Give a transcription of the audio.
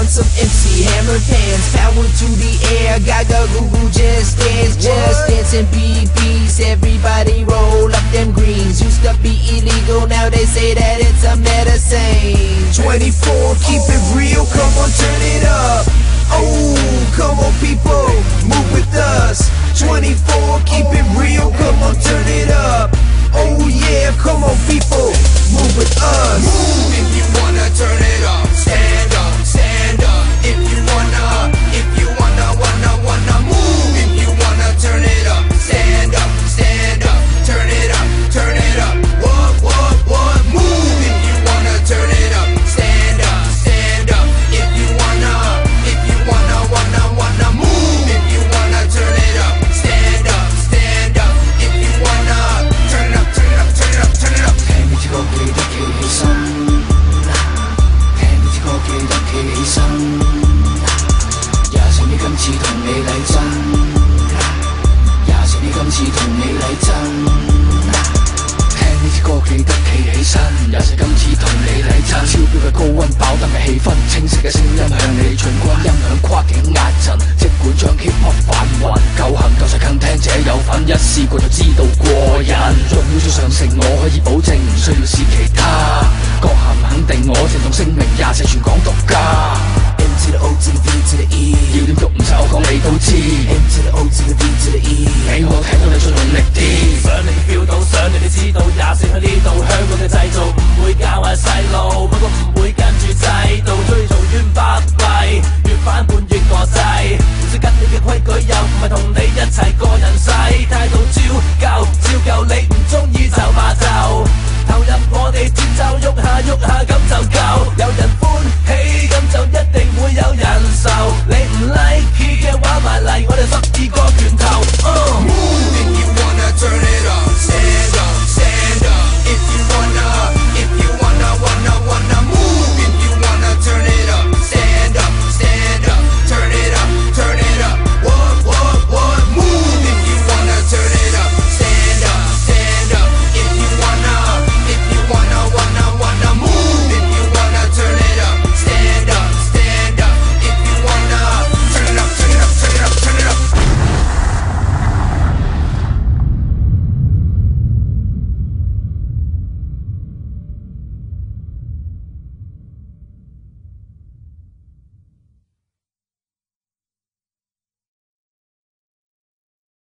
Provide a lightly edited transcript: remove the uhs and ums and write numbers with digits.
some MC hammer pants, power to the air, gaga goo goo, just dance and be peace. Everybody roll up them greens. Used to be illegal, now they say that it's a medicine. 24, keep it real, come on, turn it up. Oh, come on people, move with us. 24, keep it real, come on, turn it up. Oh yeah, come on people, move with us. Move if you wanna turn it up. Stand up, stand up. If you wanna move. If you wanna turn it up. Stand up, stand up. Turn it up, turn it up. What? Move if you wanna turn it up. Stand up, stand up. If you wanna move. If you wanna turn it up. Stand up, stand up. If you wanna turn it up, turn it up, turn it up, turn it up. 聽呢支歌記得企起身，聽呢支歌記得企起身。24呢今次同你嚟真，24呢今次同你嚟真。聽呢支歌記得企起身，24今次同你嚟真。超標嘅高溫，飽得嘅氣氛，清晰嘅聲音向你進軍，音響跨境壓陣，即管將 Hip Hop 販運，夠行夠實更聽者有份，一試過就知道過癮。若要再上乘，我可以保證，唔需要試其他。閣下唔肯定我，鄭重聲明，24全港獨家。 M to the O to the V to the E， 要點喐唔使我講你都知。 M to the O to the V to the E， 俾我睇到你再用力啲。 想你 feel 到，想你哋知道，24喺呢度，香港嘅製造唔會教壞細路，不過唔會跟住制度，追做冤巴閉，越反叛越國際。唔識跟你嘅規矩，又唔係同你一齊個人世，態度照舊，你唔中意就罵就，投入我哋節奏，喐下咁就夠，有人歡喜咁就一定會有人受，你唔 like 嘅話埋嚟，我哋12個拳頭。